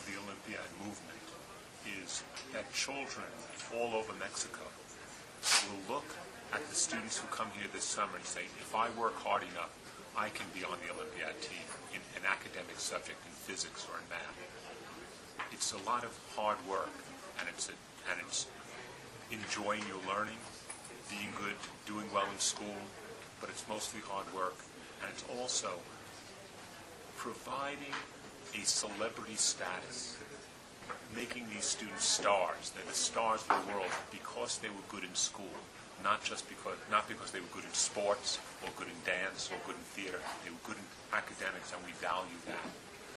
of the Olympiad movement is that children all over Mexico will look at the students who come here this summer and say, if I work hard enough, I can be on the Olympiad team in an academic subject in physics or in math. It's a lot of hard work, and it's enjoying your learning, being good, doing well in school, but it's mostly hard work, and it's also providing a celebrity status, making these students stars. They're the stars of the world because they were good in school, not because they were good in sports or good in dance or good in theater. They were good in academics, and we value that.